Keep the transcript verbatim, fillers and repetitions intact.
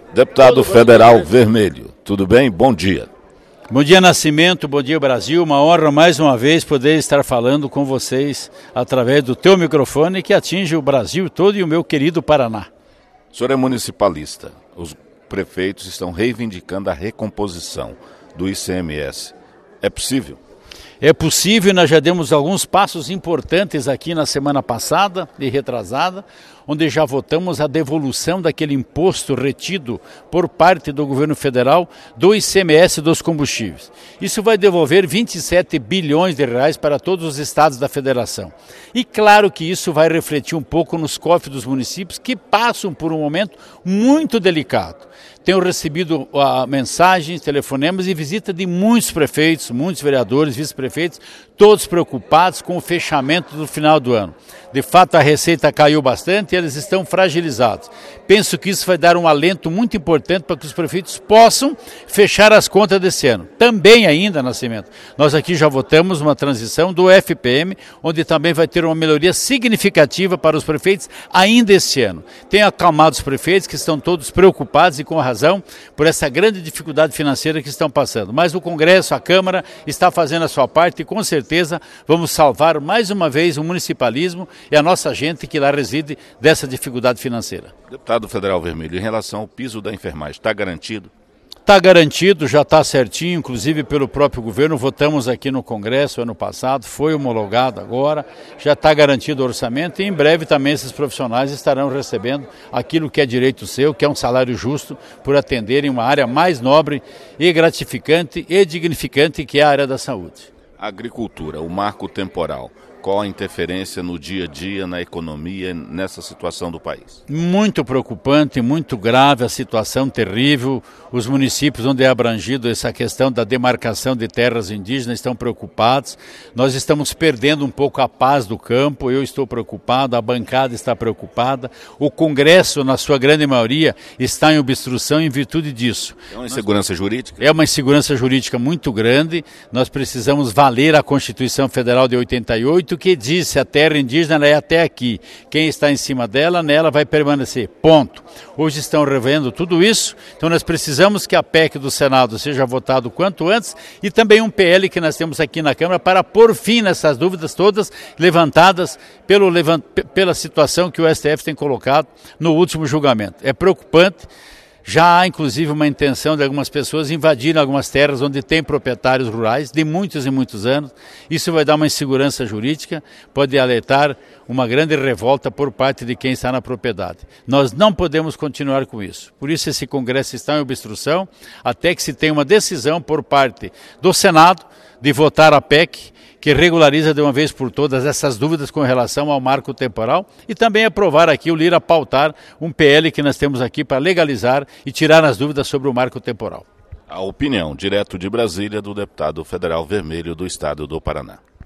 Deputado Federal Vermelho, tudo bem? Bom dia. Bom dia, Nascimento, bom dia, Brasil. Uma honra mais uma vez poder estar falando com vocês através do teu microfone que atinge o Brasil todo e o meu querido Paraná. O senhor é municipalista. Os prefeitos estão reivindicando a recomposição do I C M S. É possível? É possível, nós já demos alguns passos importantes aqui na semana passada e retrasada, onde já votamos a devolução daquele imposto retido por parte do governo federal do I C M S dos combustíveis. Isso vai devolver vinte e sete bilhões de reais para todos os estados da federação. E claro que isso vai refletir um pouco nos cofres dos municípios que passam por um momento muito delicado. Tenho recebido uh, mensagens, telefonemas e visita de muitos prefeitos, muitos vereadores, vice-prefeitos, todos preocupados com o fechamento do final do ano. De fato, a receita caiu bastante e eles estão fragilizados. Penso que isso vai dar um alento muito importante para que os prefeitos possam fechar as contas desse ano. Também ainda, Nascimento, nós aqui já votamos uma transição do F P M, onde também vai ter uma melhoria significativa para os prefeitos ainda esse ano. Tenho acalmado os prefeitos que estão todos preocupados e com razão por essa grande dificuldade financeira que estão passando. Mas o Congresso, a Câmara, está fazendo a sua parte e com certeza vamos salvar mais uma vez o municipalismo e a nossa gente que lá reside dessa dificuldade financeira. Deputado Federal Vermelho, em relação ao piso da enfermagem, está garantido? Está garantido, já está certinho, inclusive pelo próprio governo, votamos aqui no Congresso ano passado, foi homologado agora, já está garantido o orçamento e em breve também esses profissionais estarão recebendo aquilo que é direito seu, que é um salário justo por atenderem uma área mais nobre e gratificante e dignificante que é a área da saúde. Agricultura, o marco temporal. Qual a interferência no dia a dia, na economia, nessa situação do país? Muito preocupante, muito grave, a situação terrível. Os municípios onde é abrangido essa questão da demarcação de terras indígenas estão preocupados. Nós estamos perdendo um pouco a paz do campo, eu estou preocupado, a bancada está preocupada. O Congresso, na sua grande maioria, está em obstrução em virtude disso. É uma insegurança jurídica? É uma insegurança jurídica muito grande. Nós precisamos valer a Constituição Federal de oitenta e oito, que disse a terra indígena é até aqui. Quem está em cima dela, nela vai permanecer. Ponto. Hoje estão revendo tudo isso, então nós precisamos que a P E C do Senado seja votado quanto antes e também um P L que nós temos aqui na Câmara para pôr fim nessas dúvidas todas levantadas pelo, pela situação que o S T F tem colocado no último julgamento. É preocupante. Já há, inclusive, uma intenção de algumas pessoas invadirem algumas terras onde tem proprietários rurais de muitos e muitos anos. Isso vai dar uma insegurança jurídica, pode alertar uma grande revolta por parte de quem está na propriedade. Nós não podemos continuar com isso. Por isso esse Congresso está em obstrução, até que se tenha uma decisão por parte do Senado de votar a P E C, que regulariza de uma vez por todas essas dúvidas com relação ao marco temporal e também aprovar aqui o Lira pautar um P L que nós temos aqui para legalizar e tirar as dúvidas sobre o marco temporal. A opinião, direto de Brasília, do deputado Federal Vermelho do Estado do Paraná.